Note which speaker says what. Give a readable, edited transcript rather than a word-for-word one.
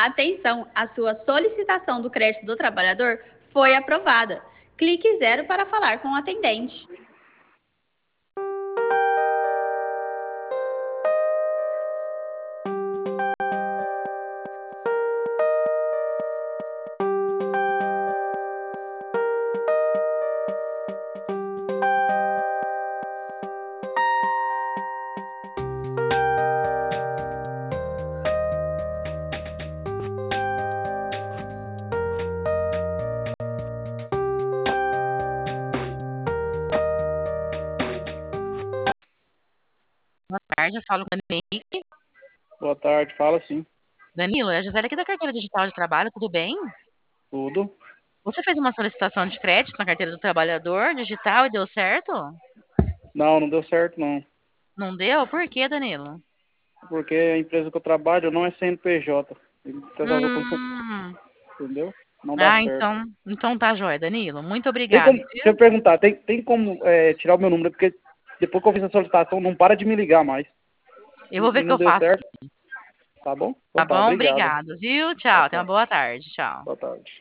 Speaker 1: Atenção, a sua solicitação do crédito do trabalhador foi aprovada. Clique 0 para falar com o atendente.
Speaker 2: Boa tarde, eu falo com o Henrique.
Speaker 3: Boa tarde, fala sim.
Speaker 2: Danilo, é a Gisele aqui da Carteira Digital de Trabalho, tudo bem?
Speaker 3: Tudo?
Speaker 2: Você fez uma solicitação de crédito na Carteira do Trabalhador Digital e deu certo?
Speaker 3: Não deu certo não.
Speaker 2: Não deu? Por quê, Danilo?
Speaker 3: Porque a empresa que eu trabalho não é CNPJ.
Speaker 2: Hum.
Speaker 3: Entendeu? Não dá
Speaker 2: Ah,
Speaker 3: certo.
Speaker 2: então tá joia, Danilo. Muito
Speaker 3: Tem
Speaker 2: obrigada,
Speaker 3: como, deixa
Speaker 2: viu?
Speaker 3: eu perguntar, tem como tirar o meu número, porque depois que eu fiz a solicitação, não para de me ligar mais.
Speaker 2: Eu vou ver
Speaker 3: E
Speaker 2: o que
Speaker 3: não
Speaker 2: eu
Speaker 3: deu
Speaker 2: faço.
Speaker 3: certo, tá bom?
Speaker 2: Tá
Speaker 3: Então tá,
Speaker 2: bom?
Speaker 3: obrigado.
Speaker 2: Obrigado, viu?
Speaker 3: Tchau,
Speaker 2: Tchau. Tenha uma
Speaker 3: tchau.
Speaker 2: boa tarde. Tchau.
Speaker 3: Boa tarde.